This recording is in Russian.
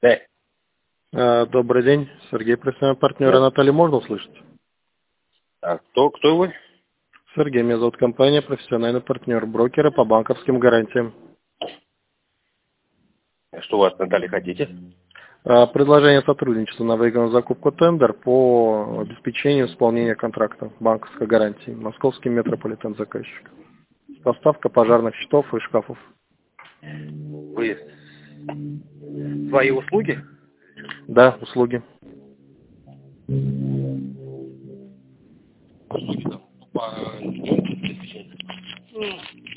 Да. Добрый день, Сергей, профессиональный партнер Наталья, можно услышать? А кто вы? Сергей, меня зовут компания профессиональный партнер брокера по банковским гарантиям. Что у вас, Наталья, хотите? Предложение сотрудничества на выигранную закупку тендер по обеспечению исполнения контракта банковской гарантии. Московский метрополитен заказчик. Поставка пожарных щитов и шкафов. Вы свои услуги? Да, услуги. Услуги там по обеспечению.